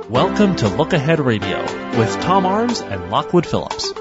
Welcome to Look Ahead Radio with Tom Arms and Lockwood Phillips.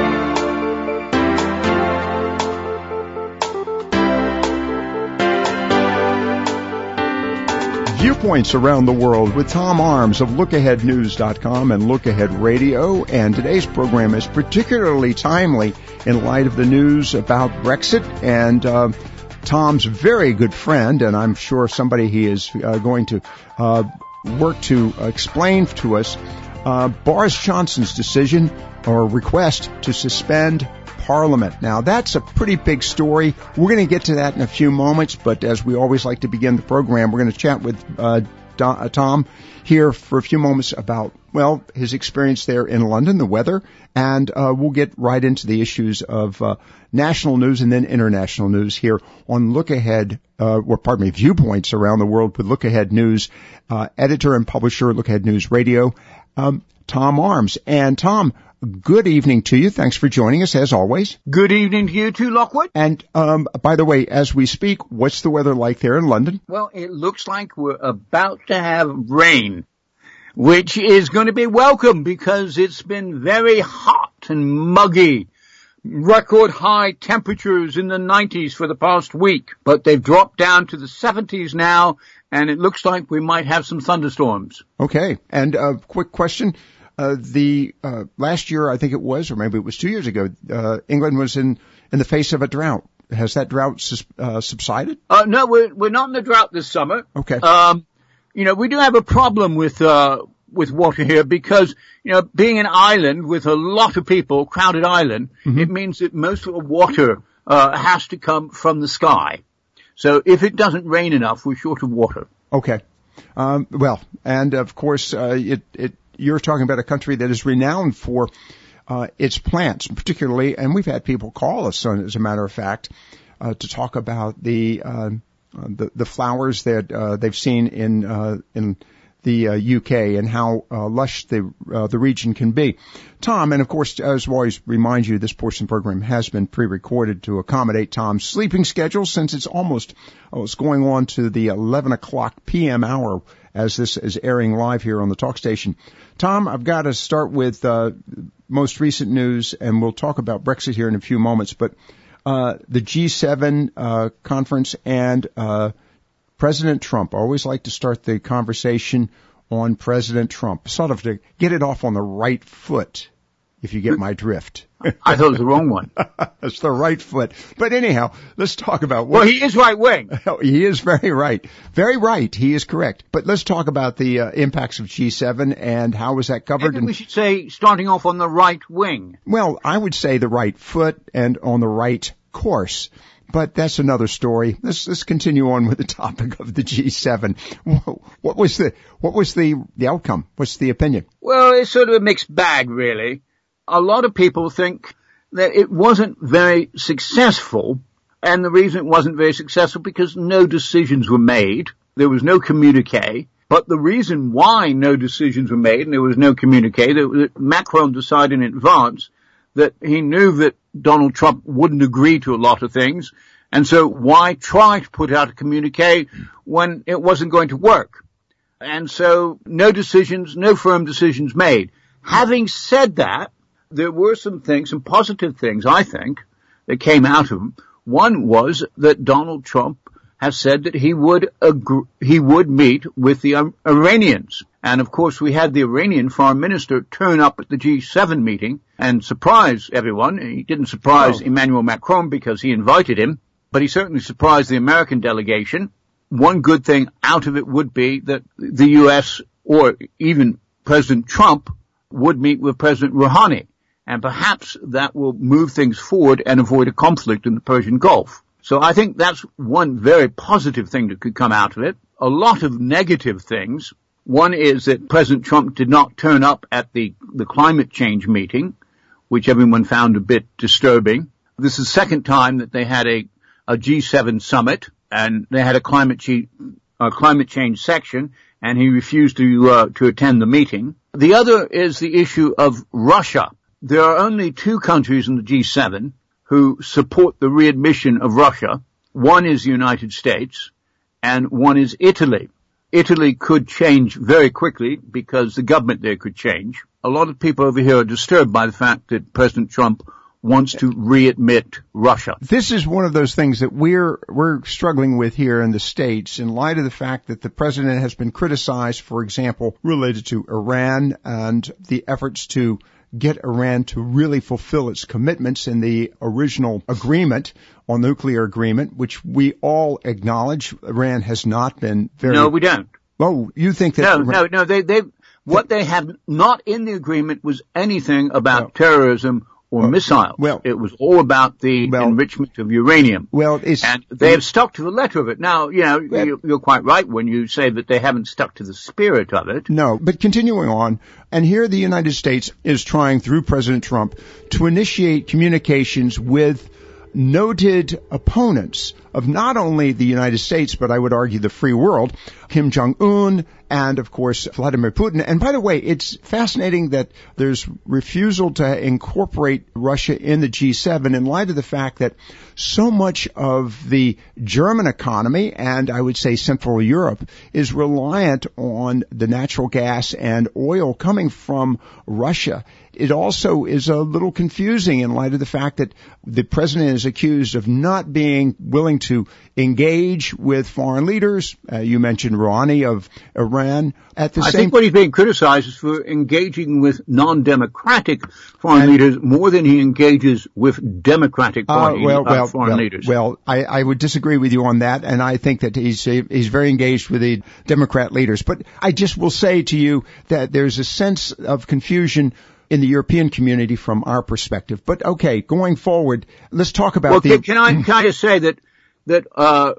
Viewpoints around the world with Tom Arms of LookAheadNews.com and Look Ahead Radio. And today's program is particularly timely in light of the news about Brexit and Tom's very good friend, and I'm sure somebody he is going to work to explain to us, Boris Johnson's decision or request to suspend Parliament. Now, that's a pretty big story. We're going to get to that in a few moments, but as we always like to begin the program, we're going to chat with Tom here for a few moments about, well, his experience there in London, the weather, and we'll get right into the issues of national news and then international news here on Look Ahead, Viewpoints around the world with Look Ahead News, editor and publisher, Look Ahead News Radio, Tom Arms. And Tom, good evening to you. Thanks for joining us, as always. Good evening to you too, Lockwood. And by the way, as we speak, what's the weather like there in London? Well, it looks like we're about to have rain, which is going to be welcome because it's been very hot and muggy. Record high temperatures in the 90s for the past week, but they've dropped down to the 70s now, and it looks like we might have some thunderstorms. Okay. And quick question. Last year, I think it was, or maybe it was 2 years ago, England was in the face of a drought. Has that drought subsided? No, we're not in the drought this summer. Okay. We do have a problem with water here because, being an island with a lot of people, crowded island, it means that most of the water, has to come from the sky. So if it doesn't rain enough, we're short of water. Okay. And of course, you're talking about a country that is renowned for its plants, particularly, and we've had people call us, as a matter of fact, to talk about the flowers that they've seen in the UK and how lush the region can be. Tom, and of course, as always, remind you, this portion of the program has been pre-recorded to accommodate Tom's sleeping schedule since it's going on to the 11 o'clock p.m. hour as this is airing live here on the talk station. Tom, I've got to start with most recent news, and we'll talk about Brexit here in a few moments, but the G7 conference and President Trump. I always like to start the conversation on President Trump, sort of to get it off on the right foot, if you get my drift. I thought it was the wrong one. It's the right foot. But anyhow, let's talk about Well, he is right wing. He is very right. Very right. He is correct. But let's talk about the impacts of G7 and how was that covered. Maybe we should say starting off on the right wing. Well, I would say the right foot and on the right course. But that's another story. Let's continue on with the topic of the G7. What was the outcome? What's the opinion? Well, it's sort of a mixed bag, really. A lot of people think that it wasn't very successful, and the reason it wasn't very successful because no decisions were made. There was no communique. But the reason why no decisions were made and there was no communique, that Macron decided in advance that he knew that Donald Trump wouldn't agree to a lot of things, and so why try to put out a communique when it wasn't going to work? And so no decisions, no firm decisions made. Having said that, there were some positive things, I think, that came out of them. One was that Donald Trump has said that he would meet with the Iranians. And of course, we had the Iranian foreign minister turn up at the G7 meeting and surprise everyone. He didn't surprise Emmanuel Macron because he invited him, but he certainly surprised the American delegation. One good thing out of it would be that the U.S. or even President Trump would meet with President Rouhani. And perhaps that will move things forward and avoid a conflict in the Persian Gulf. So I think that's one very positive thing that could come out of it. A lot of negative things. One is that President Trump did not turn up at the climate change meeting, which everyone found a bit disturbing. This is the second time that they had a G7 summit, and they had a climate change section, and he refused to attend the meeting. The other is the issue of Russia. There are only two countries in the G7 who support the readmission of Russia. One is the United States, and one is Italy. Italy could change very quickly because the government there could change. A lot of people over here are disturbed by the fact that President Trump wants to readmit Russia. This is one of those things that we're struggling with here in the States in light of the fact that the president has been criticized, for example, related to Iran and the efforts to get Iran to really fulfill its commitments in the original agreement or nuclear agreement, which we all acknowledge Iran has not been very... No, we don't. Oh, you think that... No, what they have not in the agreement was anything about terrorism or missile. Well, it was all about the enrichment of uranium. And they have stuck to the letter of it. Now, you're quite right when you say that they haven't stuck to the spirit of it. No, but continuing on, and here the United States is trying through President Trump to initiate communications with noted opponents of not only the United States, but I would argue the free world, Kim Jong-un, and of course Vladimir Putin. And by the way, it's fascinating that there's refusal to incorporate Russia in the G7 in light of the fact that so much of the German economy, and I would say Central Europe, is reliant on the natural gas and oil coming from Russia. It also is a little confusing in light of the fact that the president is accused of not being willing to engage with foreign leaders. You mentioned Rouhani of Iran. I think what he's being criticized is for engaging with non-democratic foreign leaders more than he engages with democratic foreign leaders. Well, I would disagree with you on that, and I think that he's very engaged with the Democrat leaders. But I just will say to you that there's a sense of confusion in the European community from our perspective. But okay, going forward, let's talk about Can I just say that the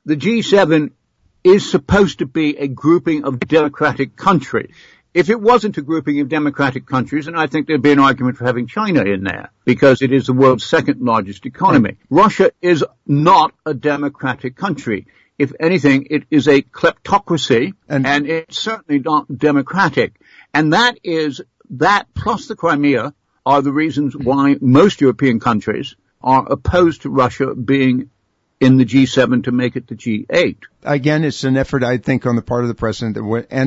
G7 is supposed to be a grouping of democratic countries. If it wasn't a grouping of democratic countries, and I think there'd be an argument for having China in there, because it is the world's second largest economy. Russia is not a democratic country. If anything, it is a kleptocracy, and it's certainly not democratic. And that plus the Crimea are the reasons why most European countries are opposed to Russia being in the G7 to make it the G8. Again, it's an effort, I think, on the part of the president,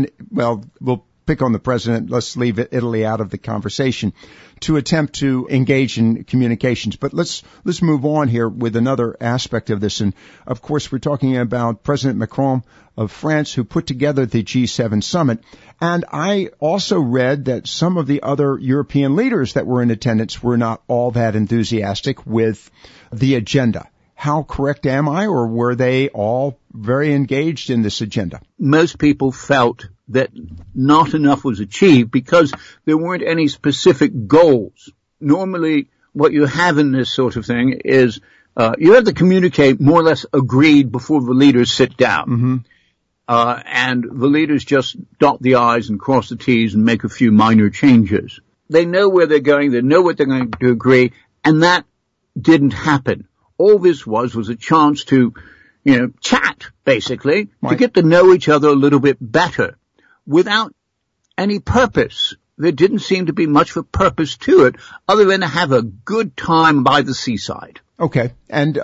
we'll pick on the president, let's leave Italy out of the conversation, to attempt to engage in communications. But let's move on here with another aspect of this. And of course, we're talking about President Macron of France, who put together the G7 summit. And I also read that some of the other European leaders that were in attendance were not all that enthusiastic with the agenda. How correct am I, or were they all very engaged in this agenda? Most people felt that not enough was achieved because there weren't any specific goals. Normally, what you have in this sort of thing is you have to communicate more or less agreed before the leaders sit down. Mm-hmm. And the leaders just dot the I's and cross the T's and make a few minor changes. They know where they're going, they know what they're going to agree, and that didn't happen. All this was a chance to, chat, basically, to get to know each other a little bit better without any purpose. There didn't seem to be much of a purpose to it other than to have a good time by the seaside. Okay. And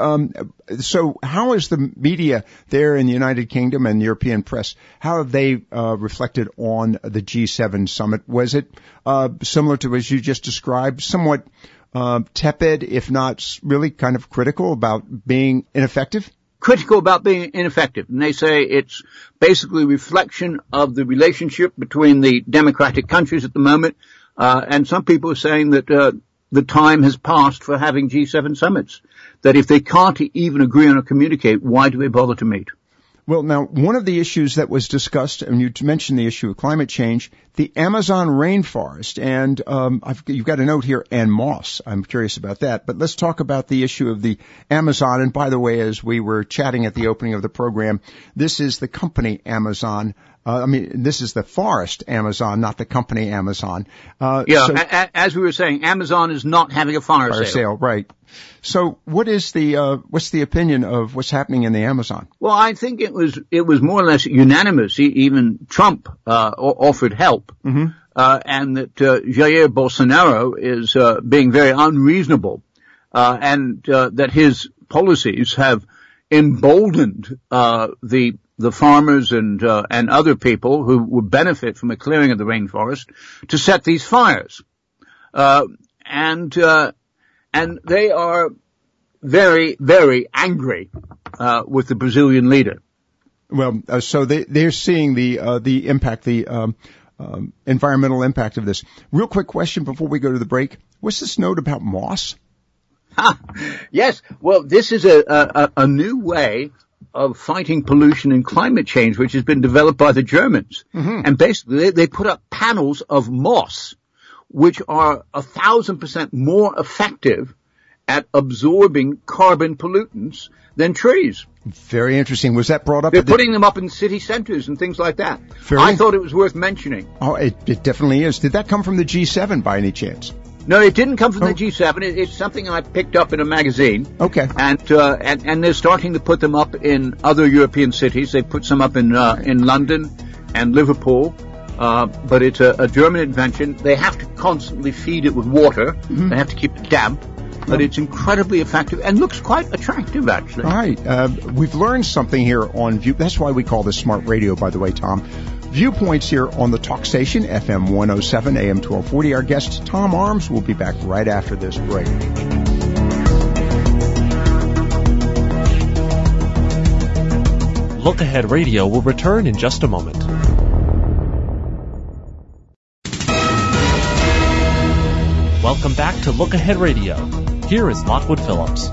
so how is the media there in the United Kingdom and European press, how have they reflected on the G7 summit? Was it similar to, as you just described, somewhat tepid, if not really kind of critical about being ineffective? Critical about being ineffective. And they say it's basically a reflection of the relationship between the democratic countries at the moment. And some people are saying that the time has passed for having G7 summits. That if they can't even agree on or communicate, why do they bother to meet? Well, now, one of the issues that was discussed, and you mentioned the issue of climate change, the Amazon rainforest, and you've got a note here, and moss. I'm curious about that. But let's talk about the issue of the Amazon. And by the way, as we were chatting at the opening of the program, this is the company Amazon. This is the forest Amazon, not the company Amazon. As we were saying, Amazon is not having a fire sale. Right. So what's the opinion of what's happening in the Amazon? Well, I think it was more or less unanimous. Even Trump, offered help. Mm-hmm. And that, Jair Bolsonaro is, being very unreasonable, and that his policies have emboldened the farmers and other people who would benefit from a clearing of the rainforest to set these fires. And they are very, very angry with the Brazilian leader. Well, so they're seeing the impact, the environmental impact of this. Real quick question before we go to the break. What's this note about moss? Yes. Well, this is a new way of fighting pollution and climate change, which has been developed by the Germans. Mm-hmm. And basically, they put up panels of moss, which are 1,000% more effective at absorbing carbon pollutants than trees. Very interesting. Was that brought up? They're putting them up in city centers and things like that. I thought it was worth mentioning. Oh, it definitely is. Did that come from the G7 by any chance? No, it didn't come from the G7. It's something I picked up in a magazine. Okay. And they're starting to put them up in other European cities. They put some up in London and Liverpool. But it's a German invention. They have to constantly feed it with water. Mm-hmm. They have to keep it damp. But it's incredibly effective and looks quite attractive, actually. All right. We've learned something here on View. That's why we call this Smart Radio, by the way, Tom. Viewpoints here on the talk station, FM 107, AM 1240. Our guest, Tom Arms, will be back right after this break. Look Ahead Radio will return in just a moment. Welcome back to Look Ahead Radio. Here is Lockwood Phillips.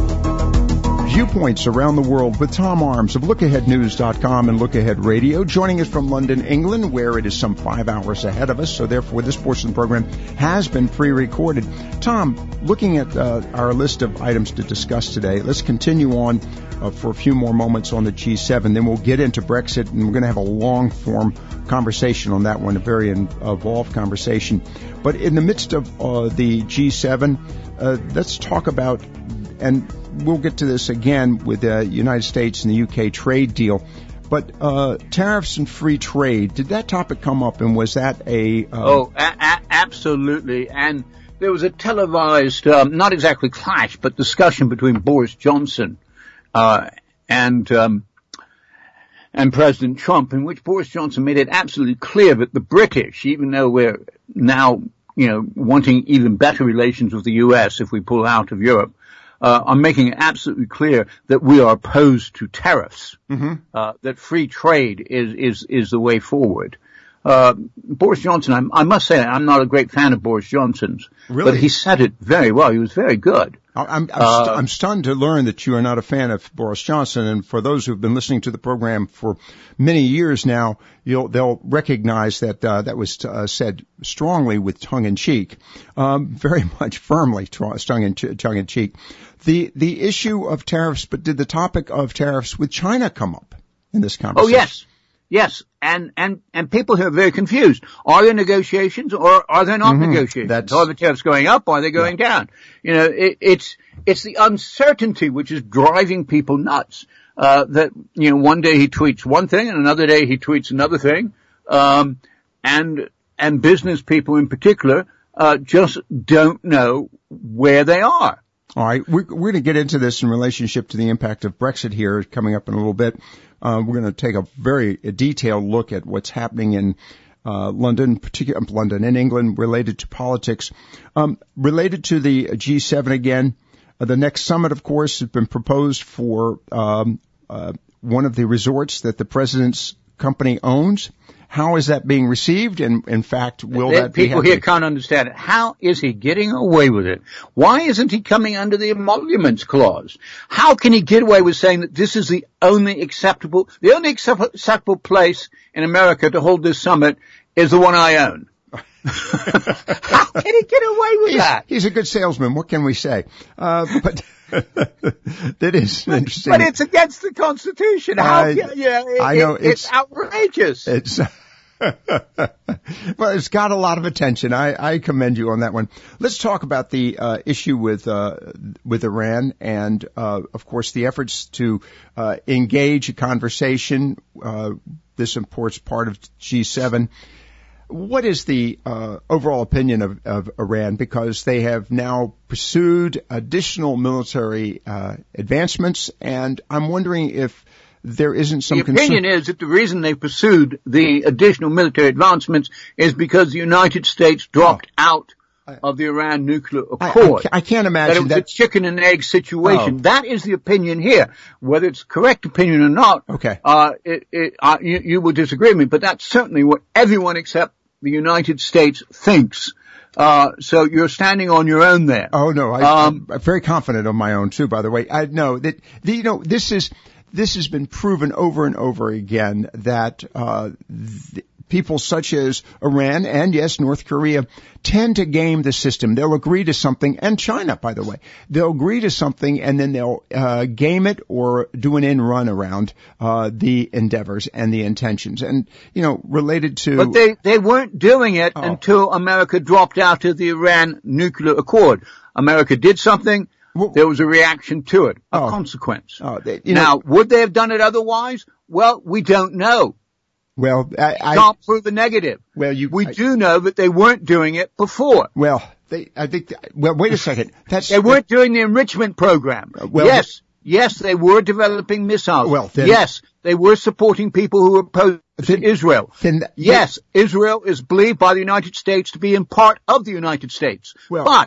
Viewpoints around the world with Tom Arms of LookAheadNews.com and Look Ahead Radio, joining us from London, England, where it is some 5 hours ahead of us. So therefore, this portion of the program has been pre-recorded. Tom, looking at our list of items to discuss today, let's continue on for a few more moments on the G7. Then we'll get into Brexit, and we're going to have a long-form conversation on that one, a very involved conversation. But in the midst of the G7, let's talk about, and we'll get to this again with the United States and the UK trade deal, but tariffs and free trade, did that topic come up, and was that a... Absolutely. And there was a televised, not exactly clash, but discussion between Boris Johnson and President Trump, in which Boris Johnson made it absolutely clear that the British, even though we're now, wanting even better relations with the US if we pull out of Europe, are making it absolutely clear that we are opposed to tariffs, that free trade is the way forward. Boris Johnson, I must say, I'm not a great fan of Boris Johnson's, really? But he said it very well. He was very good. I'm stunned to learn that you are not a fan of Boris Johnson. And for those who've been listening to the program for many years now, they'll recognize that that was said strongly with tongue in cheek, very much firmly tongue in cheek. The issue of tariffs, but did the topic of tariffs with China come up in this conversation? Oh, yes. And people here are very confused. Are there negotiations or are there not negotiations? Are the tariffs going up? Or are they going down? It's the uncertainty which is driving people nuts. That, one day he tweets one thing and another day he tweets another thing. And business people in particular, just don't know where they are. All right. We're going to get into this in relationship to the impact of Brexit here coming up in a little bit. We're going to take a very detailed look at what's happening in London, particularly London and England, related to politics. Related to the G7 again, the next summit, of course, has been proposed for one of the resorts that the president's company owns. How is that being received? And in fact, will that be people here can't understand it. How is he getting away with it? Why isn't he coming under the emoluments clause? How can he get away with saying that this is the only acceptable place in America to hold this summit is the one I own? How can he get away with that? He's a good salesman. What can we say? But that is interesting. But it's against the Constitution. I know it's outrageous. Well, it's got a lot of attention. I commend you on that one. Let's talk about the issue with Iran and, of course, the efforts to engage a conversation. This imports part of G7. what is the overall opinion of Iran? Because they have now pursued additional military advancements, and I'm wondering if there isn't some concern. The opinion is that the reason they pursued the additional military advancements is because the United States dropped out of the Iran nuclear accord. I can't imagine that it was a chicken and egg situation. That is the opinion here. Whether it's correct opinion or not, you will disagree with me, but that's certainly what everyone except the United States thinks. So you're standing on your own there. Oh no, I'm very confident on my own too. By the way, I know that this has been proven over and over again that people such as Iran and, yes, North Korea tend to game the system. They'll agree to something, and China, by the way. They'll agree to something, and then they'll game it or do an end run around the endeavors and the intentions. And, related to... But they weren't doing it until America dropped out of the Iran nuclear accord. America did something. There was a reaction to it, a consequence. Now, would they have done it otherwise? Well, we don't know. Well, I can't prove the negative. Well, we do know that they weren't doing it before. Well, wait a second. They weren't doing the enrichment program. Yes, they were developing missiles. Well, yes, they were supporting people who were opposed to Israel. Yes, Israel is believed by the United States to be in part of the United States. But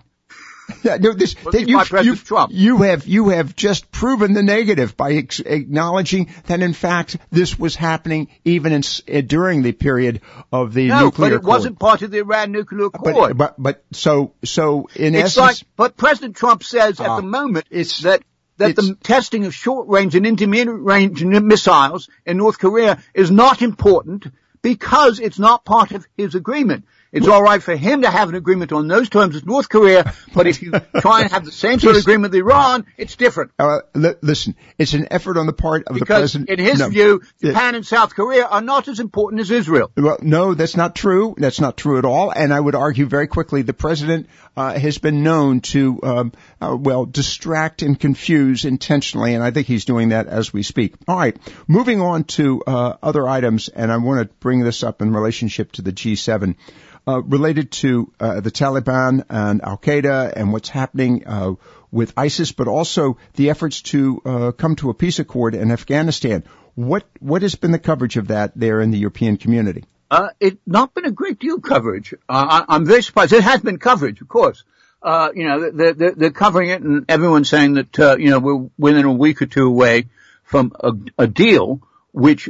you have just proven the negative by acknowledging that in fact this was happening even during the period of the nuclear accord. No, but it wasn't part of the Iran nuclear accord. But so in essence, but President Trump says at the moment that the testing of short range and intermediate range missiles in North Korea is not important because it's not part of his agreement. It's all right for him to have an agreement on those terms with North Korea, but if you try and have the same sort of agreement with Iran, it's different. Listen, it's an effort on the part of the president. Because in his view, Japan and South Korea are not as important as Israel. Well, no, that's not true. That's not true at all. And I would argue very quickly the president has been known to, distract and confuse intentionally, and I think he's doing that as we speak. All right, moving on to other items, and I want to bring this up in relationship to the G7. Related to the Taliban and Al-Qaeda and what's happening with ISIS, but also the efforts to come to a peace accord in Afghanistan. What has been the coverage of that there in the European community? It's not been a great deal of coverage. I'm very surprised. It has been coverage, of course. They're covering it, and everyone's saying that we're within a week or two away from a deal which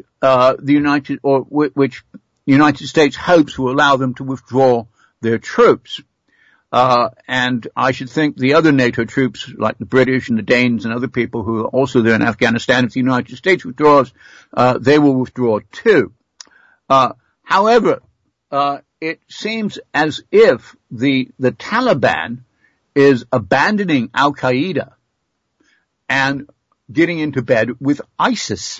the United States hopes will allow them to withdraw their troops. And I should think the other NATO troops, like the British and the Danes and other people who are also there in Afghanistan, if the United States withdraws, they will withdraw too. However, it seems as if the Taliban is abandoning Al-Qaeda and getting into bed with ISIS.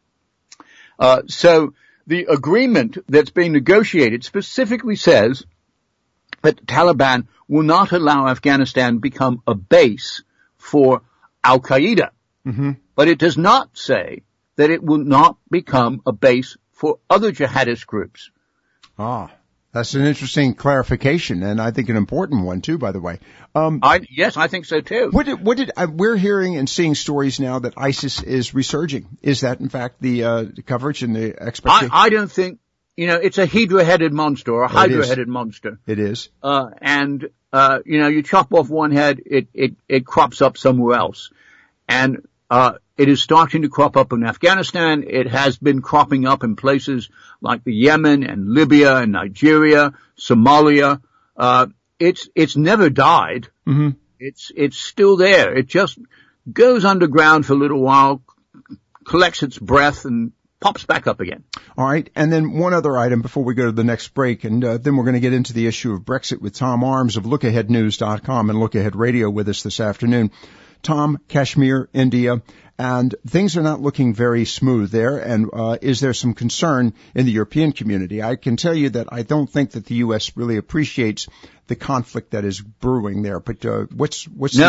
So the agreement that's being negotiated specifically says that the Taliban will not allow Afghanistan to become a base for Al-Qaeda. Mm-hmm. But it does not say that it will not become a base for other jihadist groups. That's an interesting clarification, and I think an important one too, by the way. Yes, I think so too. We're hearing and seeing stories now that ISIS is resurging. Is that in fact the coverage and the expectation? I don't think, it's a hydra-headed monster or a hydra-headed monster. It is. You chop off one head, it crops up somewhere else. And, it is starting to crop up in Afghanistan. It has been cropping up in places like the Yemen and Libya and Nigeria, Somalia. It's never died. Mm-hmm. It's still there. It just goes underground for a little while, collects its breath and pops back up again. All right. And then one other item before we go to the next break. And then we're going to get into the issue of Brexit with Tom Arms of LookAheadNews.com and Look Ahead Radio with us this afternoon. Tom, Kashmir, India, and things are not looking very smooth there. And is there some concern in the European community? I can tell you that I don't think that the U.S. really appreciates the conflict that is brewing there. But what's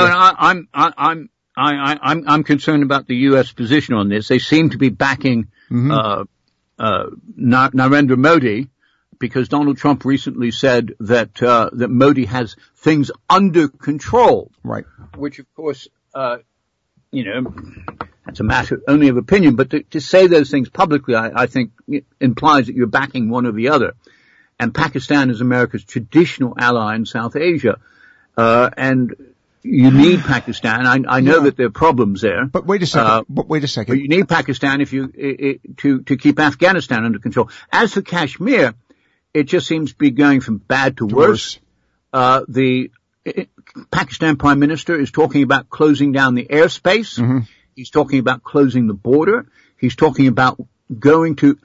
I'm concerned about the U.S. position on this. They seem to be backing Narendra Modi, because Donald Trump recently said that that Modi has things under control. Right. Which, of course, that's a matter only of opinion. But to say those things publicly, I think implies that you're backing one or the other. And Pakistan is America's traditional ally in South Asia, and you need Pakistan. I know that there are problems there. But wait a second. But you need Pakistan to keep Afghanistan under control. As for Kashmir, it just seems to be going from bad to worse. The Pakistan Prime Minister is talking about closing down the airspace. Mm-hmm. He's talking about closing the border. He's talking about going to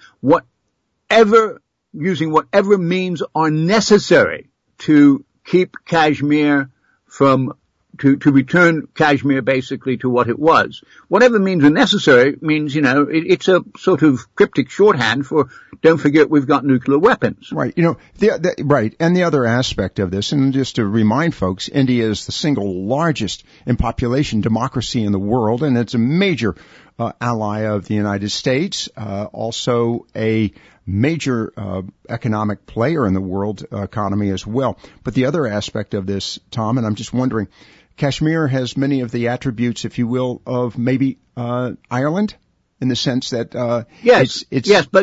using whatever means are necessary to keep Kashmir to return Kashmir basically to what it was. Whatever means are necessary means, it's a sort of cryptic shorthand for don't forget we've got nuclear weapons. Right. Right. And the other aspect of this, and just to remind folks, India is the single largest in population democracy in the world, and it's a major ally of the United States, also a major economic player in the world economy as well. But the other aspect of this, Tom, and I'm just wondering, Kashmir has many of the attributes, if you will, of maybe Ireland, in the sense that yes, but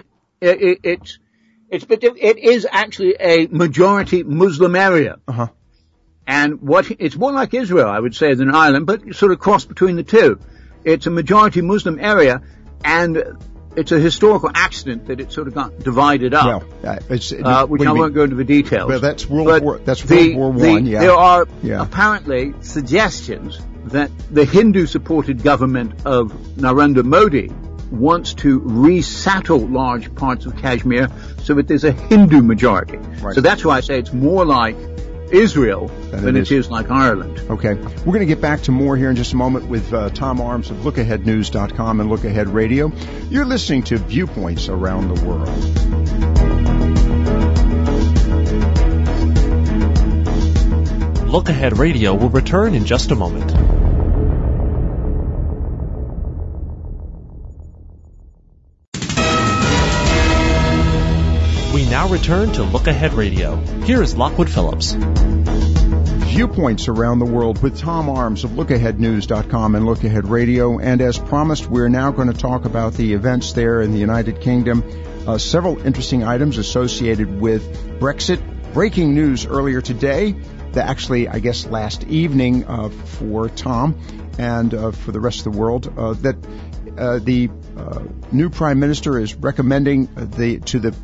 it is actually a majority Muslim area. Uh-huh. And it's more like Israel, I would say, than Ireland, but sort of cross between the two. It's a majority Muslim area, and it's a historical accident that it sort of got divided up. Well, which I won't go into the details. Well, that's World War I. Yeah. There are apparently suggestions that the Hindu-supported government of Narendra Modi wants to resettle large parts of Kashmir so that there's a Hindu majority. Right. So that's why I say it's more like Israel than it is like Ireland. Okay. We're going to get back to more here in just a moment with Tom Arms of LookAheadNews.com and Look Ahead Radio. You're listening to Viewpoints Around the World. Look Ahead Radio will return in just a moment. We now return to Look Ahead Radio. Here is Lockwood Phillips. Viewpoints Around the World with Tom Arms of LookAheadNews.com and Look Ahead Radio. And as promised, we're now going to talk about the events there in the United Kingdom. Several interesting items associated with Brexit. Breaking news earlier today, actually, I guess last evening for Tom and for the rest of the world, that the new Prime Minister is recommending to the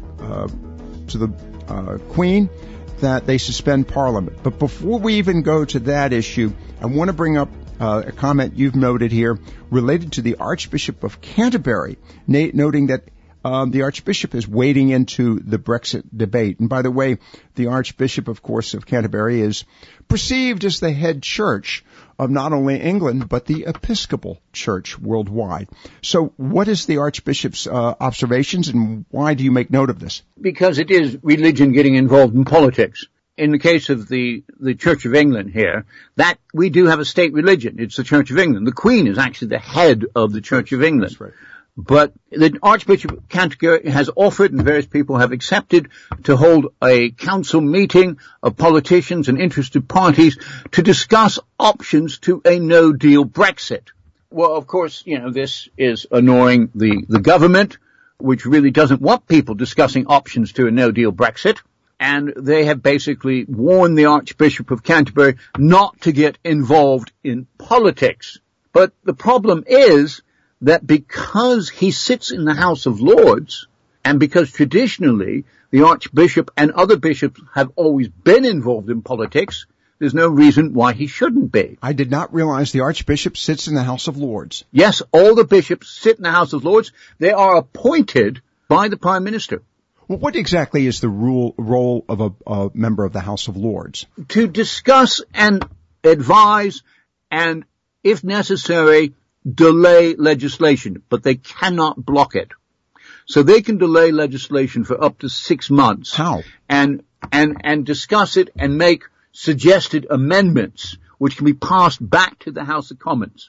Queen that they suspend Parliament. But before we even go to that issue, I want to bring up a comment you've noted here related to the Archbishop of Canterbury, noting that the Archbishop is wading into the Brexit debate. And by the way, the Archbishop, of course, of Canterbury is perceived as the head church of not only England, but the Episcopal Church worldwide. So what is the Archbishop's observations, and why do you make note of this? Because it is religion getting involved in politics. In the case of the Church of England here, that we do have a state religion. It's the Church of England. The Queen is actually the head of the Church of England. That's right. But the Archbishop of Canterbury has offered, and various people have accepted, to hold a council meeting of politicians and interested parties to discuss options to a no-deal Brexit. Well, of course, this is annoying the government, which really doesn't want people discussing options to a no-deal Brexit. And they have basically warned the Archbishop of Canterbury not to get involved in politics. But the problem is that because he sits in the House of Lords, and because traditionally the Archbishop and other bishops have always been involved in politics, there's no reason why he shouldn't be. I did not realize the Archbishop sits in the House of Lords. Yes, all the bishops sit in the House of Lords. They are appointed by the Prime Minister. Well, what exactly is the role of a member of the House of Lords? To discuss and advise and, if necessary, delay legislation, but they cannot block it. So they can delay legislation for up to 6 months. How? And discuss it and make suggested amendments, which can be passed back to the House of Commons.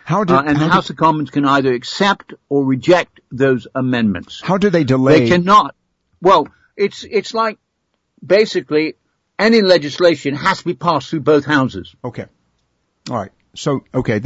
The House of Commons can either accept or reject those amendments. How do they delay? They cannot. Well, It's like basically any legislation has to be passed through both houses. Okay. All right. So, okay,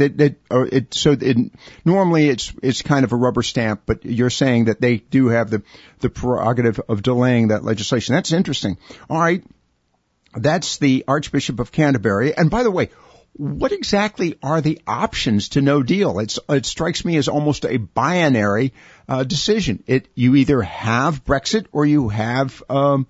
normally it's kind of a rubber stamp, but you're saying that they do have the prerogative of delaying that legislation. That's interesting. All right. That's the Archbishop of Canterbury. And by the way, what exactly are the options to no deal? It strikes me as almost a binary decision. You either have Brexit or you have,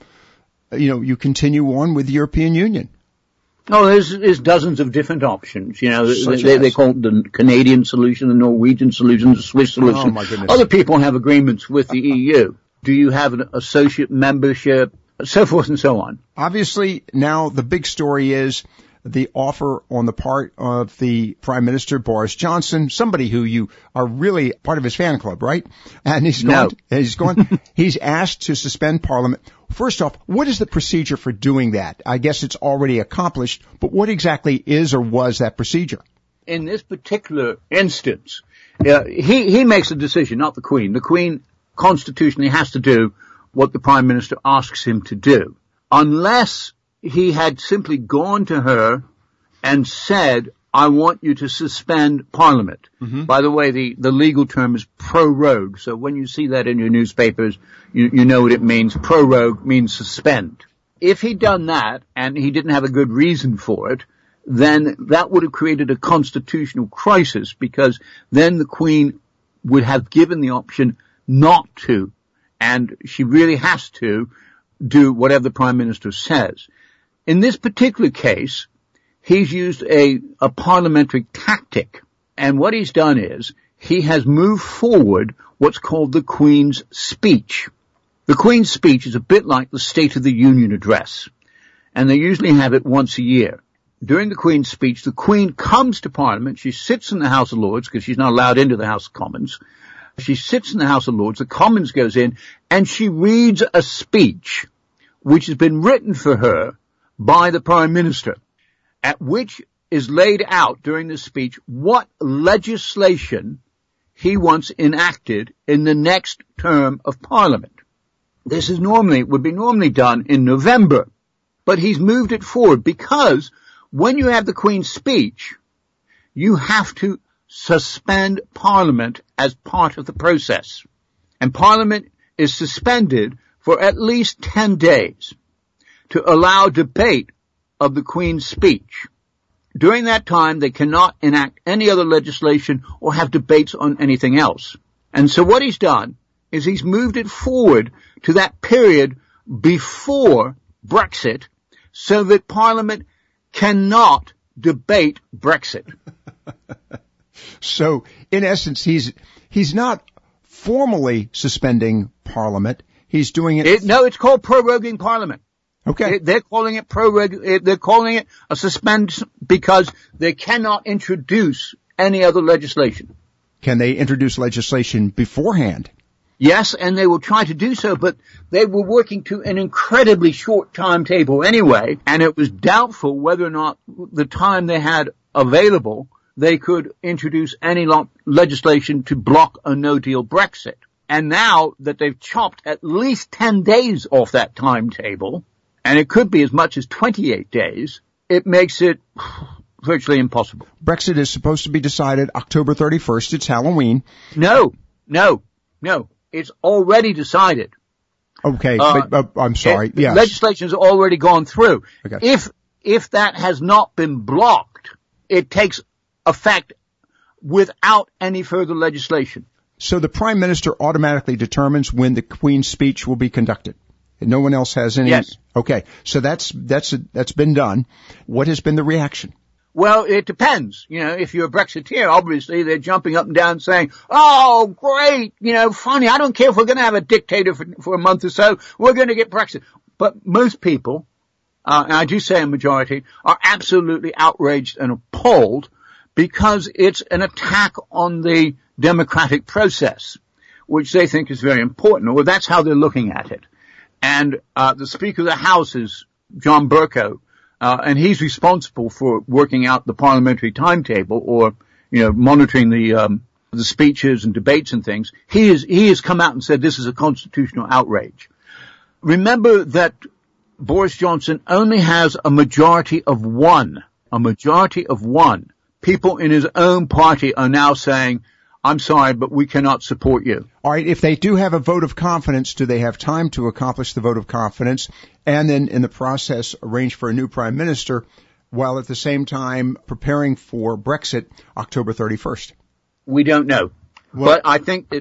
you continue on with the European Union. Oh, there's dozens of different options. They call it the Canadian solution, the Norwegian solution, the Swiss solution. Oh my goodness. Other people have agreements with the EU. Do you have an associate membership? So forth and so on. Obviously, now the big story is the offer on the part of the Prime Minister, Boris Johnson, somebody who you are really part of his fan club, right? And he's asked to suspend Parliament. First off, what is the procedure for doing that? I guess it's already accomplished, but what exactly is or was that procedure? In this particular instance, he makes a decision, not the Queen. The Queen constitutionally has to do what the Prime Minister asks him to do. Unless he had simply gone to her and said, I want you to suspend Parliament. Mm-hmm. By the way, the legal term is prorogue. So when you see that in your newspapers, you know what it means. Prorogue means suspend. If he'd done that and he didn't have a good reason for it, then that would have created a constitutional crisis, because then the Queen would have given the option not to. And she really has to do whatever the Prime Minister says. In this particular case, he's used a parliamentary tactic. And what he's done is he has moved forward what's called the Queen's Speech. The Queen's Speech is a bit like the State of the Union address. And they usually have it once a year. During the Queen's Speech, the Queen comes to Parliament. She sits in the House of Lords because she's not allowed into the House of Commons. She sits in the House of Lords, the Commons goes in, and she reads a speech which has been written for her by the Prime Minister, at which is laid out during the speech what legislation he wants enacted in the next term of Parliament. This would be normally done in November, but he's moved it forward because when you have the Queen's Speech, you have to suspend Parliament as part of the process. And Parliament is suspended for at least 10 days to allow debate of the Queen's Speech. During that time, they cannot enact any other legislation or have debates on anything else. And so what he's done is he's moved it forward to that period before Brexit so that Parliament cannot debate Brexit. So, in essence, he's not formally suspending Parliament. He's doing it. No, it's called proroguing Parliament. Okay. They're calling it they're calling it a suspend because they cannot introduce any other legislation. Can they introduce legislation beforehand? Yes, and they will try to do so, but they were working to an incredibly short timetable anyway, and it was doubtful whether or not the time they had available they could introduce any legislation to block a no-deal Brexit. And now that they've chopped at least 10 days off that timetable, and it could be as much as 28 days, it makes it virtually impossible. Brexit is supposed to be decided October 31st. It's Halloween. No. It's already decided. Okay, but I'm sorry. Yes. Legislation has already gone through. Okay. If that has not been blocked, it takes effect without any further legislation. So the Prime Minister automatically determines when the Queen's Speech will be conducted. And no one else has any. Yes. Okay. So that's been done. What has been the reaction? Well, it depends. If you're a Brexiteer, obviously they're jumping up and down saying, oh, great, funny, I don't care if we're going to have a dictator for a month or so, we're going to get Brexit. But most people, and I do say a majority, are absolutely outraged and appalled because it's an attack on the democratic process, which they think is very important, or that's how they're looking at it. And the Speaker of the House is John Bercow, and he's responsible for working out the parliamentary timetable or, monitoring the speeches and debates and things. He has come out and said this is a constitutional outrage. remember that Boris Johnson only has a majority of one. People in his own party are now saying, I'm sorry, but we cannot support you. All right, if they do have a vote of confidence, do they have time to accomplish the vote of confidence and then in the process arrange for a new prime minister while at the same time preparing for Brexit October 31st? We don't know. Well, but I think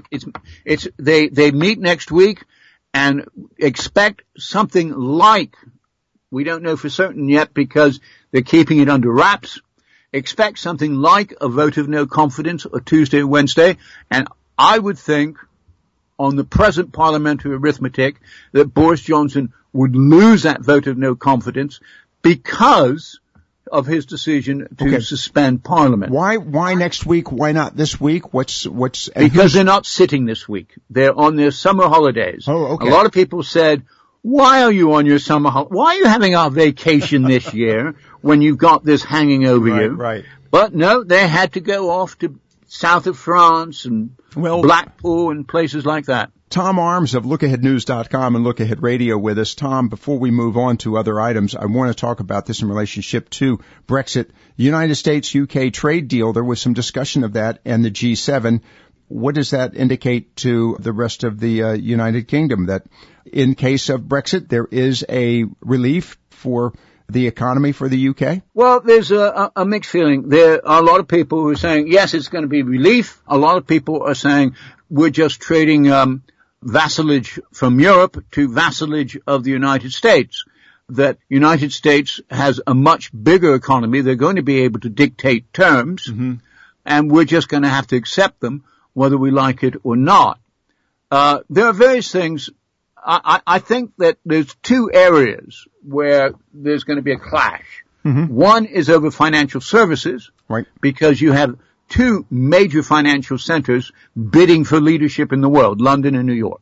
they meet next week and expect something like, we don't know for certain yet because they're keeping it under wraps, expect something like a vote of no confidence on Tuesday or Wednesday, and I would think on the present parliamentary arithmetic that Boris Johnson would lose that vote of no confidence because of his decision to suspend Parliament. Why next week? Why not this week? Because they're not sitting this week. They're on their summer holidays. Oh, okay. A lot of people said, why are you on your summer holiday? Why are you having our vacation this year when you've got this hanging over you? Right. But no, they had to go off to south of France and Blackpool and places like that. Tom Arms of LookAheadNews.com and Look Ahead Radio with us. Tom, before we move on to other items, I want to talk about this in relationship to Brexit. The United States-UK trade deal, there was some discussion of that, and the G7. What does that indicate to the rest of the United Kingdom? That in case of Brexit, there is a relief for the economy for the UK? Well, there's a mixed feeling. There are a lot of people who are saying, yes, it's going to be relief. A lot of people are saying, we're just trading vassalage from Europe to vassalage of the United States. That United States has a much bigger economy. They're going to be able to dictate terms, and we're just going to have to accept them, whether we like it or not. There are various things. I think that there's two areas where there's going to be a clash. One is over financial services, right? Because you have two major financial centers bidding for leadership in the world, London and New York.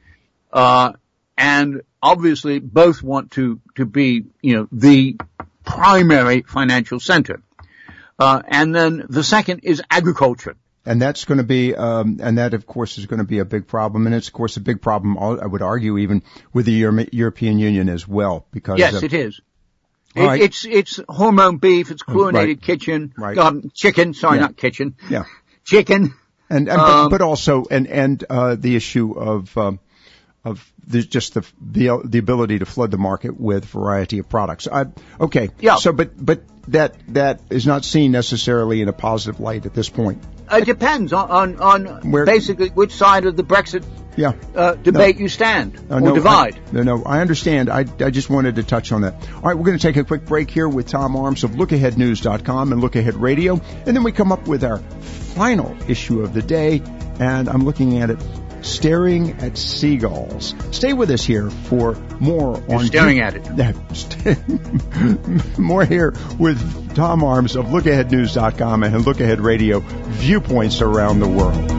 And obviously both want to be, the primary financial center. And then the second is agriculture. And that's going to be, and that of course is going to be a big problem. And it's of course a big problem, I would argue, even with the European Union as well, because. Yes, it is. It's hormone beef, it's chlorinated chicken. Not kitchen. Yeah. Chicken. But also, the issue of the ability to flood the market with variety of products. Yeah. So, but that is not seen necessarily in a positive light at this point. It depends on basically which side of the Brexit debate you stand or divide. No, I understand. I just wanted to touch on that. All right, we're going to take a quick break here with Tom Arms of LookAheadNews.com and Look Ahead Radio, and then we come up with our final issue of the day, and I'm looking at it, Staring at Seagulls. Stay with us here for more on staring at it. More here with Tom Arms of LookAheadNews.com and Look Ahead Radio, viewpoints around the world.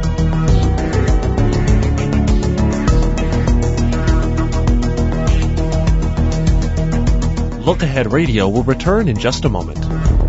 Look Ahead Radio will return in just a moment.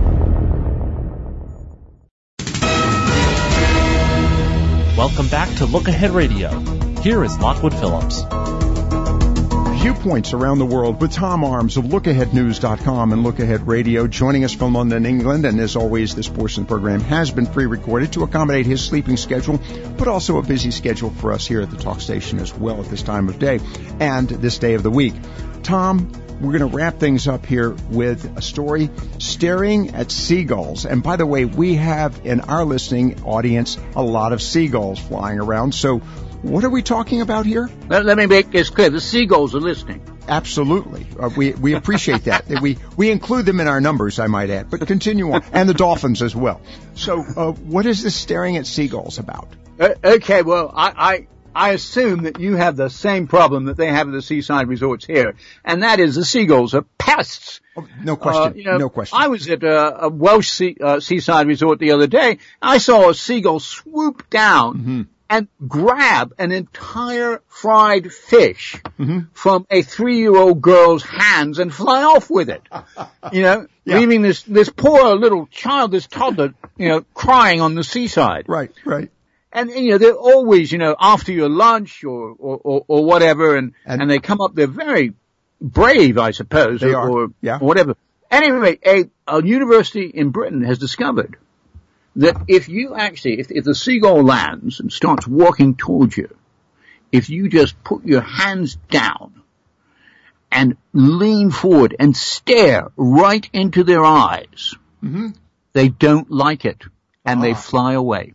Welcome back to Look Ahead Radio. Here is Lockwood Phillips. Viewpoints around the world with Tom Arms of LookAheadNews.com and Look Ahead Radio, joining us from London, England. And as always, this portion of the program has been pre-recorded to accommodate his sleeping schedule, but also a busy schedule for us here at the talk station as well at this time of day and this day of the week. Tom, we're going to wrap things up here with a story, Staring at Seagulls. And by the way, we have in our listening audience a lot of seagulls flying around. So what are we talking about here? Let me make this clear. The seagulls are listening. Absolutely. We appreciate that. We include them in our numbers, I might add. But continue on. And the dolphins as well. So what is this Staring at Seagulls about? Okay, well, I assume that you have the same problem that they have at the seaside resorts here, and that is the seagulls are pests. Oh, no question. No question. I was at a Welsh seaside resort the other day. I saw a seagull swoop down and grab an entire fried fish from a 3-year-old girl's hands and fly off with it. Leaving this poor little child, this toddler, crying on the seaside. Right. And, they're always, after your lunch or whatever, and they come up, they're very brave, I suppose, or whatever. Anyway, a university in Britain has discovered that if the seagull lands and starts walking towards you, if you just put your hands down and lean forward and stare right into their eyes, they don't like it, and they fly away.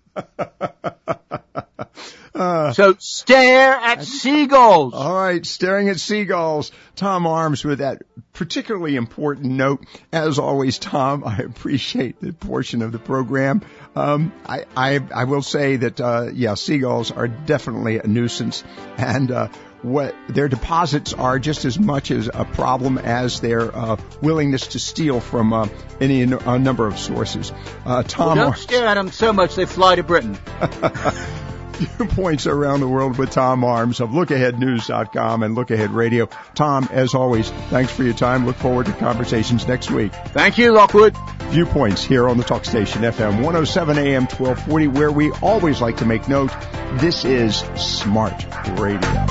So stare at seagulls. All right, staring at seagulls. Tom Arms with that particularly important note. As always, Tom, I appreciate the portion of the program. I will say that, seagulls are definitely a nuisance, and what their deposits are just as much as a problem as their willingness to steal from a number of sources. Tom, don't stare at them so much they fly to Britain. Viewpoints around the world with Tom Arms of LookAheadNews.com and Look Ahead Radio. Tom, as always, thanks for your time. Look forward to conversations next week. Thank you, Lockwood. Viewpoints here on the Talk Station, FM 107 AM 1240, where we always like to make note, this is Smart Radio.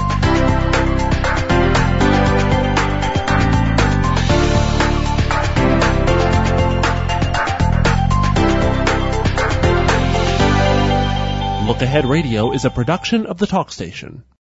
Look Ahead Radio is a production of the Talk Station.